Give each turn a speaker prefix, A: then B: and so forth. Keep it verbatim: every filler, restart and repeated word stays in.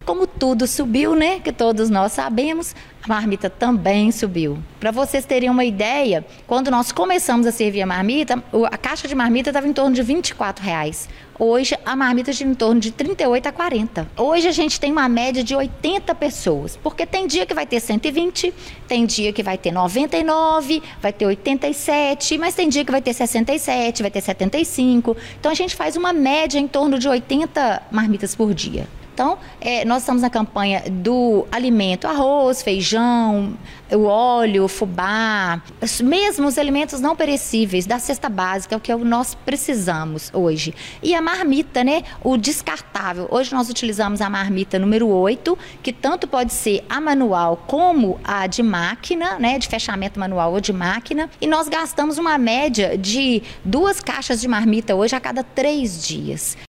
A: como tudo subiu, né, que todos nós sabemos, a marmita também subiu. Para vocês terem uma ideia, quando nós começamos a servir a marmita, a caixa de marmita estava em torno de vinte e quatro reais. Hoje, a marmita gira em torno de trinta e oito a quarenta. Hoje, a gente tem uma média de oitenta pessoas, porque tem dia que vai ter cento e vinte, tem dia que vai ter noventa e nove, vai ter oitenta e sete, mas tem dia que vai ter sessenta e sete, vai ter setenta e cinco. Então, a gente faz uma média em torno de oitenta marmitas por dia. Então, é, nós estamos na campanha do alimento, arroz, feijão, o óleo, o fubá, mesmo os alimentos não perecíveis, da cesta básica, o que nós precisamos hoje. E a marmita, né? O descartável. Hoje nós utilizamos a marmita número oito, que tanto pode ser a manual como a de máquina, né? De fechamento manual ou de máquina. E nós gastamos uma média de duas caixas de marmita hoje a cada três dias.